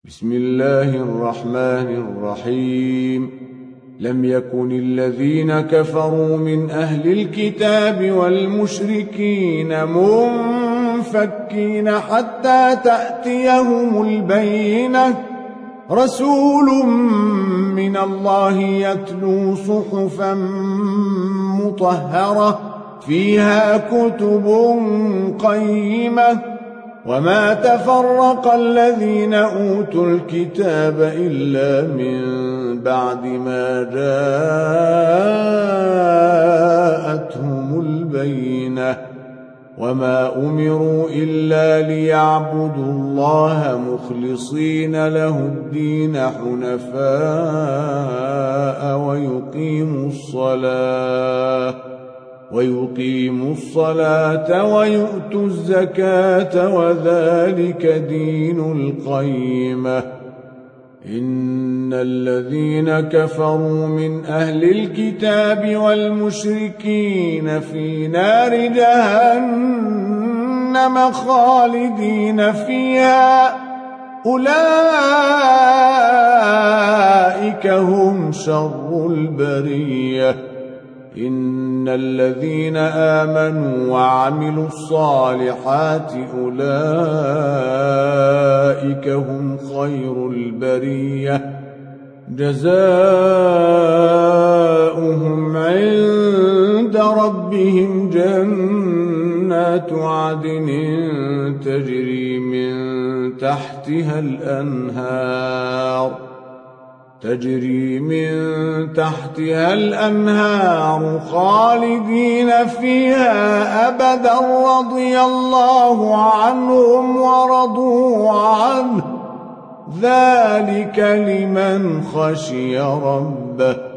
بسم الله الرحمن الرحيم. لم يكن الذين كفروا من أهل الكتاب والمشركين منفكين حتى تأتيهم البينة، رسول من الله يتلو صحفا مطهرة فيها كتب قيمة. وما تفرق الذين أوتوا الكتاب إلا من بعد ما جاءتهم البينة، وما أمروا إلا ليعبدوا الله مخلصين له الدين حنفاء ويقيموا الصلاة ويؤتوا الزكاة وذلك دين القيمة. إن الذين كفروا من أهل الكتاب والمشركين في نار جهنم خالدين فيها، أولئك هم شر البرية. إن الذين آمنوا وعملوا الصالحات أولئك هم خير البرية، جزاؤهم عند ربهم جنات عدن تجري من تحتها الأنهار خالدين فيها أبدا، رضي الله عنهم ورضوا عنه، ذلك لمن خشي ربه.